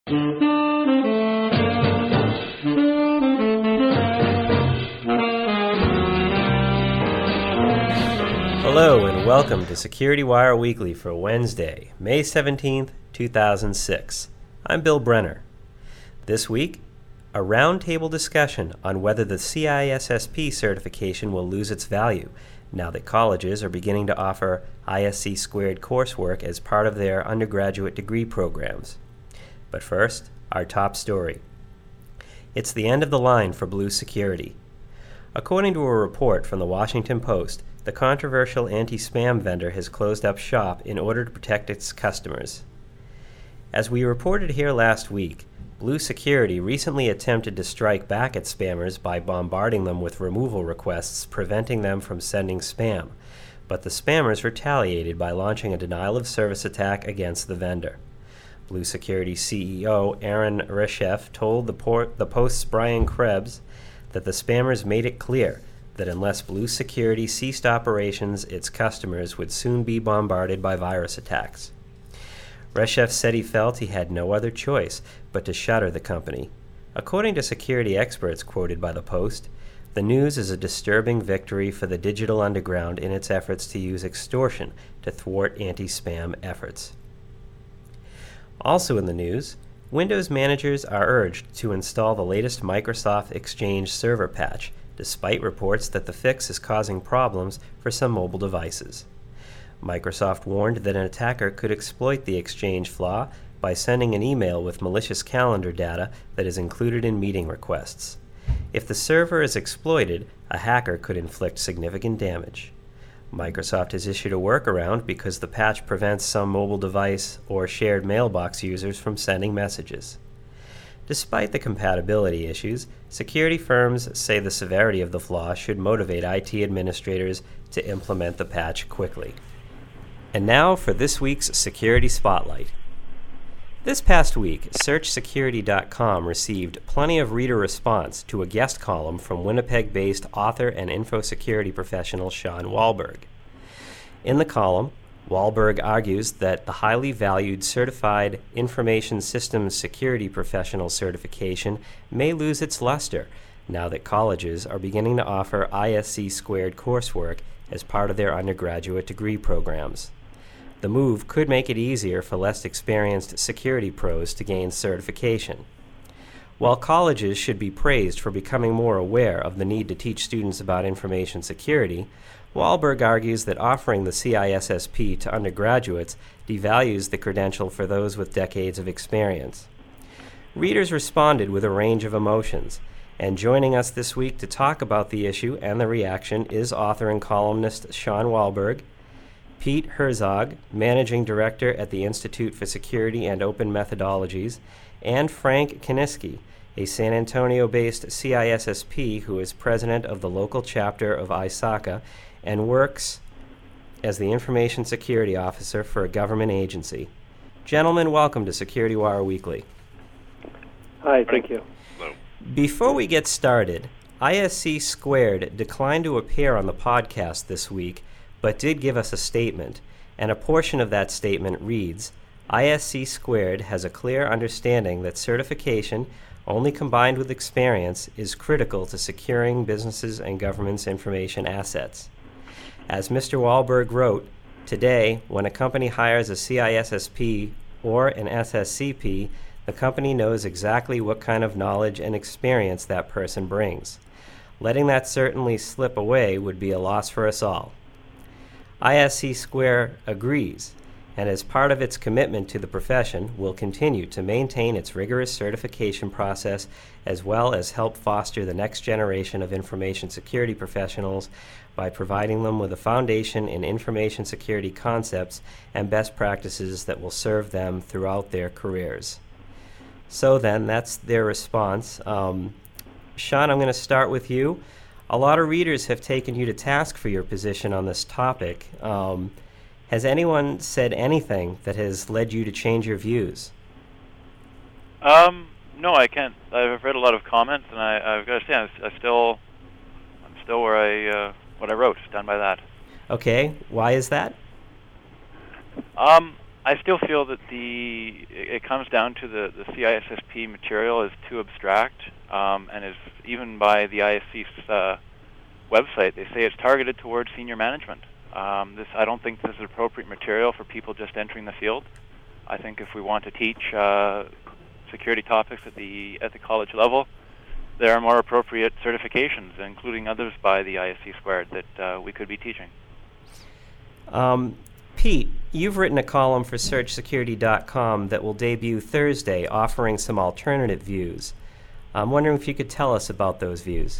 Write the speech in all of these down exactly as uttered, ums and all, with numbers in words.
Hello and welcome to Security Wire Weekly for Wednesday, May seventeenth, two thousand six. I'm Bill Brenner. This week, a roundtable discussion on whether the C I S S P certification will lose its value now that colleges are beginning to offer I S C squared coursework as part of their undergraduate degree programs. But first, our top story. It's the end of the line for Blue Security. According to a report from the Washington Post, the controversial anti-spam vendor has closed up shop in order to protect its customers. As we reported here last week, Blue Security recently attempted to strike back at spammers by bombarding them with removal requests, preventing them from sending spam, but the spammers retaliated by launching a denial-of-service attack against the vendor. Blue Security C E O Aaron Reshef told the, port, the Post's Brian Krebs that the spammers made it clear that unless Blue Security ceased operations, its customers would soon be bombarded by virus attacks. Reshef said he felt he had no other choice but to shutter the company. According to security experts quoted by the Post, the news is a disturbing victory for the digital underground in its efforts to use extortion to thwart anti-spam efforts. Also in the news, Windows managers are urged to install the latest Microsoft Exchange server patch, despite reports that the fix is causing problems for some mobile devices. Microsoft warned that an attacker could exploit the Exchange flaw by sending an email with malicious calendar data that is included in meeting requests. If the server is exploited, a hacker could inflict significant damage. Microsoft has issued a workaround because the patch prevents some mobile device or shared mailbox users from sending messages. Despite the compatibility issues, security firms say the severity of the flaw should motivate I T administrators to implement the patch quickly. And now for this week's Security Spotlight. This past week, Search Security dot com received plenty of reader response to a guest column from Winnipeg-based author and infosecurity professional Sean Wahlberg. In the column, Wahlberg argues that the highly valued Certified Information Systems Security Professional certification may lose its luster now that colleges are beginning to offer I S C squared coursework as part of their undergraduate degree programs. The move could make it easier for less experienced security pros to gain certification. While colleges should be praised for becoming more aware of the need to teach students about information security, Wahlberg argues that offering the C I S S P to undergraduates devalues the credential for those with decades of experience. Readers responded with a range of emotions, and joining us this week to talk about the issue and the reaction is author and columnist Sean Wahlberg, Pete Herzog, Managing Director at the Institute for Security and Open Methodologies, and Frank Kaniski, a San Antonio-based C I S S P who is president of the local chapter of I S A C A and works as the Information Security Officer for a government agency. Gentlemen, welcome to Security Wire Weekly. Hi, thank you. Hello. Before we get started, I S C Squared declined to appear on the podcast this week, but did give us a statement, and a portion of that statement reads, I S C Squared has a clear understanding that certification, only combined with experience, is critical to securing businesses and government's information assets. As Mister Wahlberg wrote, today, when a company hires a C I S S P or an S S C P, the company knows exactly what kind of knowledge and experience that person brings. Letting that certainly slip away would be a loss for us all. I S C Square agrees, and as part of its commitment to the profession, will continue to maintain its rigorous certification process as well as help foster the next generation of information security professionals by providing them with a foundation in information security concepts and best practices that will serve them throughout their careers. So then, that's their response. Um, Sean, I'm going to start with you. A lot of readers have taken you to task for your position on this topic. Um, has anyone said anything that has led you to change your views? Um, no, I can't. I've read a lot of comments, and I, I've got to say, I, I still, I'm still where I, uh, what I wrote. Done by that. Okay, why is that? Um, I still feel that the it comes down to the, the C I S S P material is too abstract, um, and is even by the I S C's uh, website, they say it's targeted towards senior management. Um, this I don't think this is appropriate material for people just entering the field. I think if we want to teach uh, security topics at the at the college level, there are more appropriate certifications, including others by the I S C Squared, that uh, we could be teaching. Um, Pete, you've written a column for search security dot com that will debut Thursday, offering some alternative views. I'm wondering if you could tell us about those views.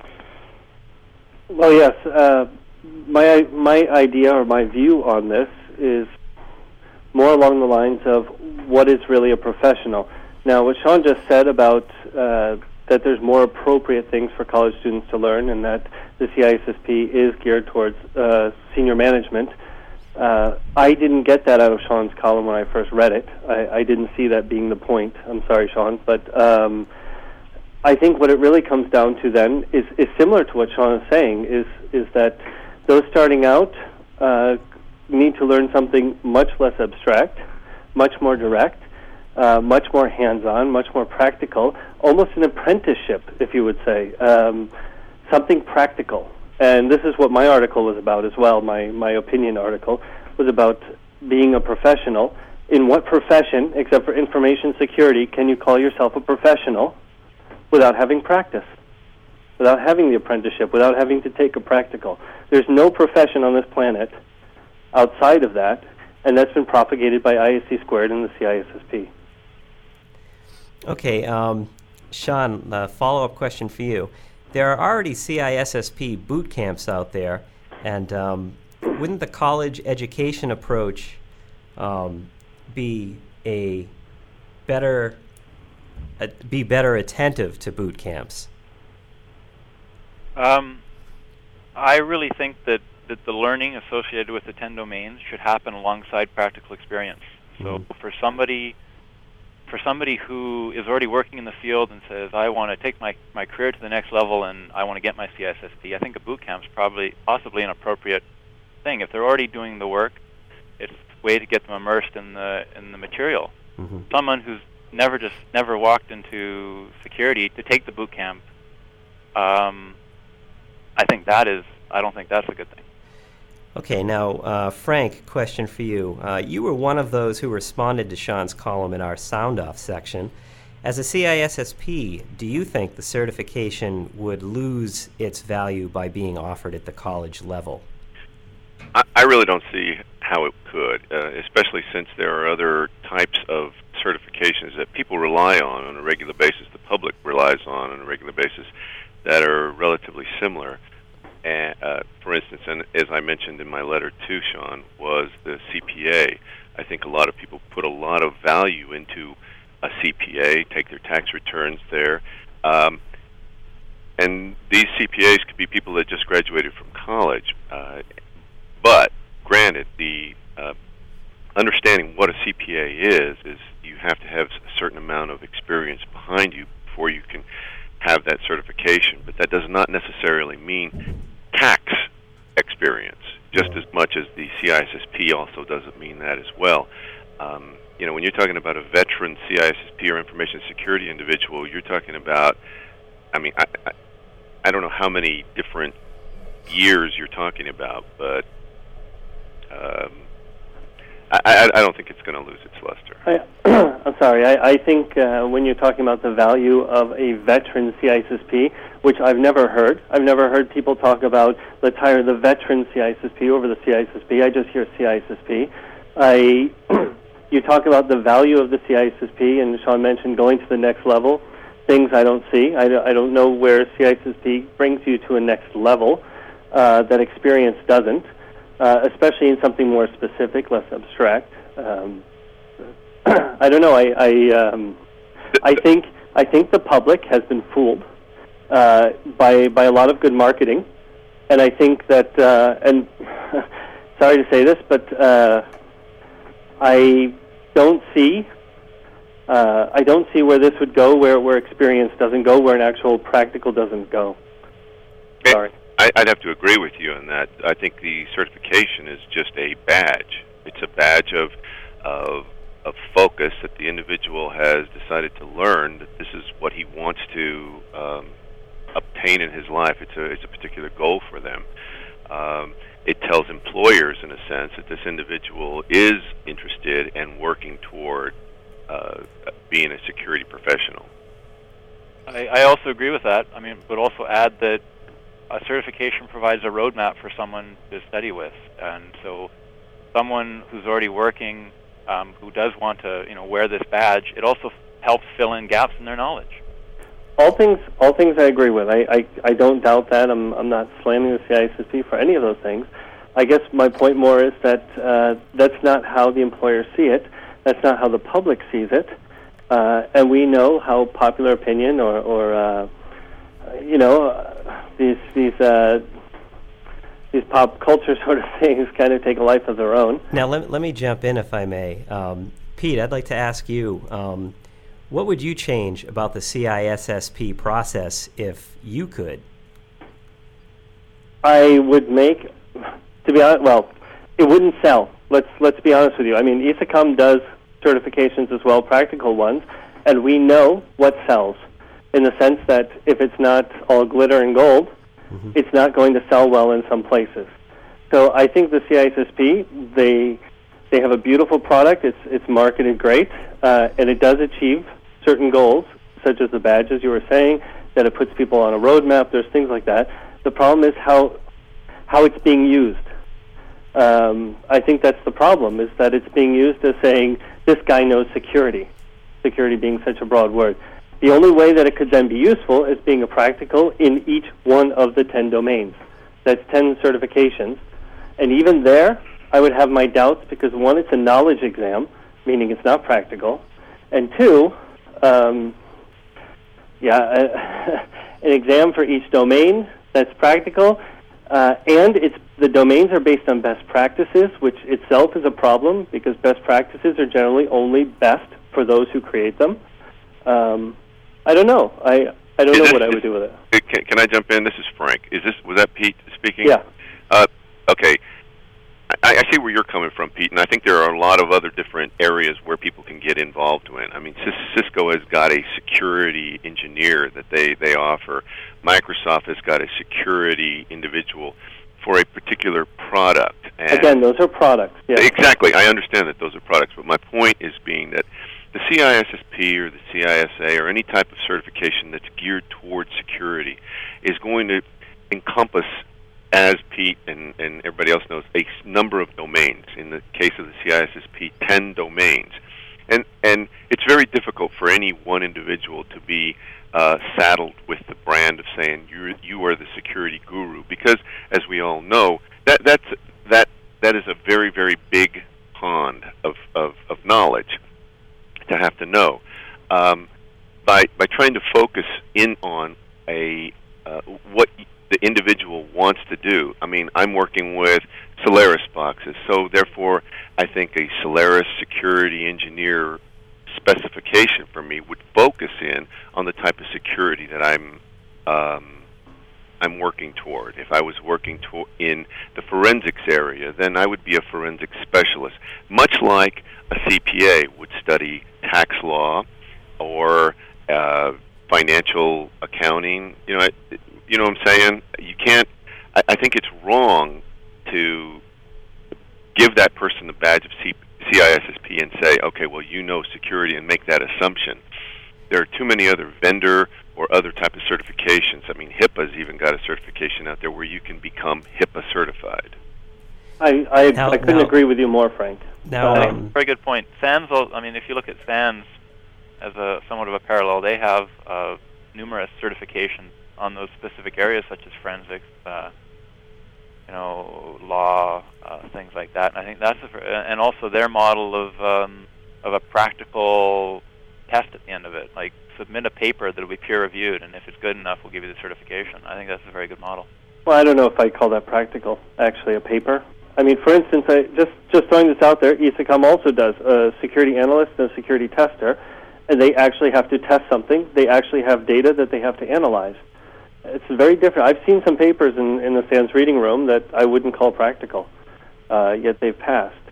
Well, yes. Uh, my my idea or my view on this is more along the lines of what is really a professional. Now, what Sean just said about uh, that there's more appropriate things for college students to learn, and that the C I S S P is geared towards uh, senior management. Uh, I didn't get that out of Sean's column when I first read it. I, I didn't see that being the point. I'm sorry, Sean, but um, I think what it really comes down to then is, is similar to what Sean is saying, is is that those starting out uh, need to learn something much less abstract, much more direct, uh, much more hands-on, much more practical, almost an apprenticeship, if you would say, um, something practical. And this is what my article was about as well. My, my opinion article was about being a professional. In what profession, except for information security, can you call yourself a professional without having practice, without having the apprenticeship, without having to take a practical? There's no profession on this planet outside of that, and that's been propagated by I S C Squared and the C I S S P. Okay, um, Sean, a follow-up question for you. There are already C I S S P boot camps out there, and um, wouldn't the college education approach um, be a better uh, be better attentive to boot camps? Um, I really think that, that the learning associated with the ten domains should happen alongside practical experience. So Mm-hmm. for somebody for somebody who is already working in the field and says, I want to take my, my career to the next level and I want to get my C I S S P, I think a boot camp's probably possibly an appropriate thing. If they're already doing the work, it's a way to get them immersed in the in the material. Mm-hmm. Someone who's never just never walked into security to take the boot camp, um, I think that is, I don't think that's a good thing. Okay, now, uh, Frank, question for you. Uh, you were one of those who responded to Sean's column in our Sound Off section. As a C I S S P, do you think the certification would lose its value by being offered at the college level? I, I really don't see how it could, uh, especially since there are other types of certifications that people rely on on a regular basis, the public relies on on a regular basis, that are relatively similar. And, uh, for instance, and as I mentioned in my letter to Sean, was the C P A. I think a lot of people put a lot of value into a C P A, take their tax returns there. Um, and these C P As could be people that just graduated from college. Uh, but, granted, the uh, understanding what a C P A is, is you have to have a certain amount of experience behind you before you can have that certification. But that does not necessarily mean tax experience, just as much as the C I S S P also doesn't mean that as well. Um, you know, when you're talking about a veteran C I S S P or information security individual, you're talking about, I mean, I, I, I don't know how many different years you're talking about, but um, I, I, I don't think it's going to lose its luster. I, I'm sorry. I, I think uh, when you're talking about the value of a veteran C I S S P, which I've never heard, I've never heard people talk about, let's hire the veteran C I S S P over the C I S S P. I just hear C I S S P. I, you talk about the value of the C I S S P, and Sean mentioned going to the next level, things I don't see. I, I don't know where C I S S P brings you to a next level uh, that experience doesn't. Uh, especially in something more specific, less abstract. Um, I don't know. I I, um, I think I think the public has been fooled uh, by by a lot of good marketing, and I think that. Uh, and sorry to say this, but uh, I don't see. Uh, I don't see where this would go, where where experience doesn't go, where an actual practical doesn't go. Sorry. I'd have to agree with you on that. I think the certification is just a badge. It's a badge of of of focus that the individual has decided to learn that this is what he wants to um, obtain in his life. It's a it's a particular goal for them. Um, it tells employers, in a sense, that this individual is interested and working toward uh, being a security professional. I, I also agree with that. I mean, but also add that a certification provides a roadmap for someone to study with, and so someone who's already working, um, who does want to, you know, wear this badge, it also helps fill in gaps in their knowledge. All things, all things I agree with. I, I, I don't doubt that. I'm, I'm not slamming the C I S S P for any of those things. I guess my point more is that uh, that's not how the employers see it. That's not how the public sees it. Uh, and we know how popular opinion or, or uh, you know, uh, these these uh, these pop culture sort of things kind of take a life of their own. Now, let, let me jump in, if I may. Um, Pete, I'd like to ask you, um, what would you change about the C I S S P process if you could? I would make, to be honest, well, it wouldn't sell. Let's let's be honest with you. I mean, I S A C O M does certifications as well, practical ones, and we know what sells, in the sense that if it's not all glitter and gold, mm-hmm. it's not going to sell well in some places. So I think the C I S S P, they they have a beautiful product. It's it's marketed great, uh, and it does achieve certain goals, such as the badges you were saying, that it puts people on a roadmap. There's things like that. The problem is how how it's being used. Um, I think that's the problem, is that it's being used as saying, this guy knows security, security being such a broad word. The only way that it could then be useful is being a practical in each one of the ten domains. That's ten certifications. And even there, I would have my doubts because, one, it's a knowledge exam, meaning it's not practical. And two, um, yeah, uh, an exam for each domain that's practical. Uh, and it's the domains are based on best practices, which itself is a problem because best practices are generally only best for those who create them. Um, I don't know. I I don't is know this, what I is, would do with it. Can, can I jump in? This is Frank. Is this was that Pete speaking? Yeah. Uh, okay. I, I see where you're coming from, Pete, and I think there are a lot of other different areas where people can get involved in. I mean, Cisco has got a security engineer that they, they offer. Microsoft has got a security individual for a particular product. And Again, those are products. Yeah. Exactly. I understand that those are products, but my point is being that the C I S S P or the C I S A or any type of certification that's geared towards security is going to encompass, as Pete and, and everybody else knows, a number of domains. In the case of the C I S S P, ten domains. And and it's very difficult for any one individual to be uh, saddled with the brand of saying you you are the security guru, because, as we all know, that that's that that is a very very big pond of of, of knowledge to have to know. Um, by by trying to focus in on a uh, what the individual wants to do. I mean, I'm working with Solaris boxes, so therefore I think a Solaris security engineer specification for me would focus in on the type of security that I'm um, I'm working toward. If I was working to- in the forensics area, then I would be a forensic specialist, much like a C P A would study tax law or uh, financial accounting. You know, I, you know what I'm saying? You can't. I, I think it's wrong to give that person the badge of C- CISSP and say, okay, well, you know security, and make that assumption. There are too many other vendor or other type of certifications. I mean, HIPAA's even got a certification out there where you can become HIPAA certified. I I, Now- I couldn't now- agree with you more, Frank. Now, Uh, um, Very good point. SANS, al- I mean, if you look at SANS as a somewhat of a parallel, they have uh, numerous certifications on those specific areas, such as forensics, uh, you know, law, uh, things like that. And I think that's a, and also their model of um, of a practical test at the end of it, like submit a paper that will be peer reviewed, and if it's good enough, we'll give you the certification. I think that's a very good model. Well, I don't know if I'd call that practical, actually, a paper. I mean, for instance, I just, just throwing this out there, I S A C O M also does a security analyst and a security tester, and they actually have to test something. They actually have data that they have to analyze. It's very different. I've seen some papers in, in the SANS reading room that I wouldn't call practical, uh, yet they've passed.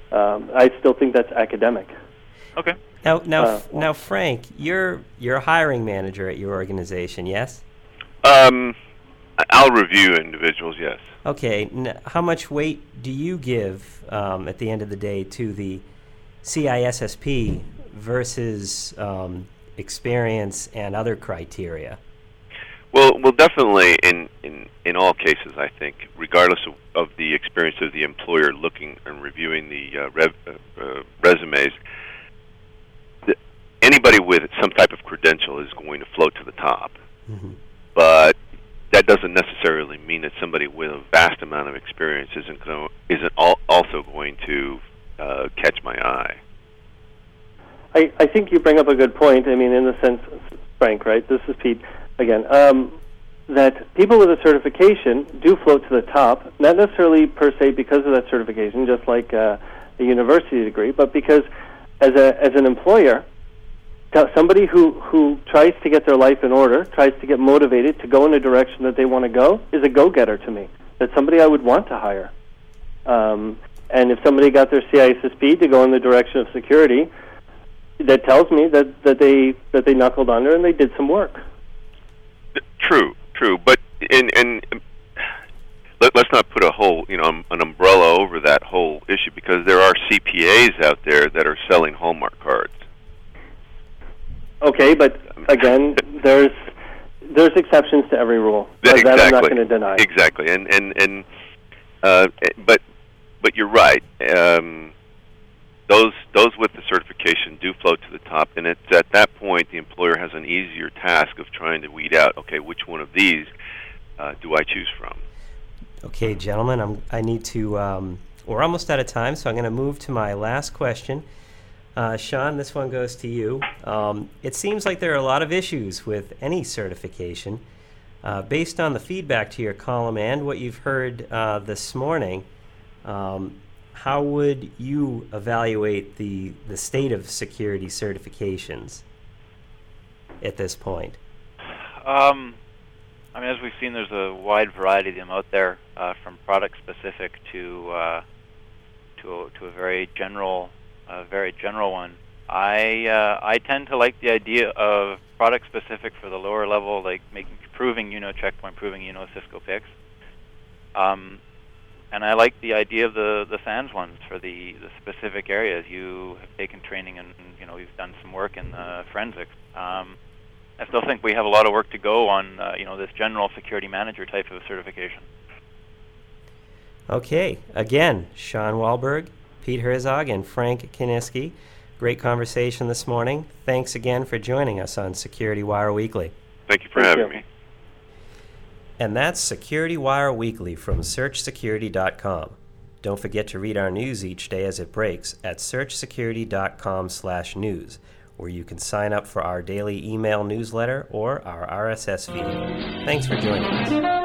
Um, I still think that's academic. Okay. Now, now, Uh, now, Frank, you're you're a hiring manager at your organization, yes? Um, I'll review individuals, yes. Okay. N- how much weight do you give um, at the end of the day to the C I S S P versus um, experience and other criteria? Well, well, definitely in, in, in all cases, I think, regardless of, of the experience of the employer looking and reviewing the uh, rev, uh, uh, resumes, the, anybody with some type of credential is going to float to the top. Mm-hmm. But that doesn't necessarily mean that somebody with a vast amount of experience isn't going, isn't al- also going to uh, catch my eye. I, I think you bring up a good point. I mean, in the sense, Frank, right? This is Pete again. Um, that people with a certification do float to the top, not necessarily per se because of that certification, just like uh, a university degree, but because as a as an employer, somebody who, who tries to get their life in order, tries to get motivated to go in a direction that they want to go, is a go-getter to me. That's somebody I would want to hire. Um, and if somebody got their C I S S P to go in the direction of security, that tells me that, that they that they knuckled under and they did some work. True, true, but and and let, let's not put a whole you know an umbrella over that whole issue, because there are C P As out there that are selling Hallmark cards. Okay, but again, there's there's exceptions to every rule. Exactly. That I'm not going to deny. Exactly, and and and uh, but but you're right. Um, those those with the certification do float to the top, and it's at that point the employer has an easier task of trying to weed out, okay, which one of these uh, do I choose from? Okay, gentlemen, I'm, I need to. Um, we're almost out of time, so I'm going to move to my last question. Uh, Sean, this one goes to you. Um, it seems like there are a lot of issues with any certification. Uh, based on the feedback to your column and what you've heard uh, this morning, um, how would you evaluate the, the state of security certifications at this point? Um, I mean, as we've seen, there's a wide variety of them out there, uh, from product-specific to uh, to a, to a very general, a very general one. I uh, I tend to like the idea of product-specific for the lower level, like making proving you know checkpoint, proving you know Cisco P I Cs. Um, and I like the idea of the the SANS ones for the, the specific areas. You have taken training and you know you've done some work in the forensics. Um, I still think we have a lot of work to go on, uh, you know, this general security manager type of certification. Okay, again, Sean Wahlberg, Pete Herzog, and Frank Kiniski. Great conversation this morning. Thanks again for joining us on Security Wire Weekly. Thank you for Thank having you. me. And that's Security Wire Weekly from search security dot com. Don't forget to read our news each day as it breaks at search security dot com slash news, where you can sign up for our daily email newsletter or our R S S feed. Thanks for joining us.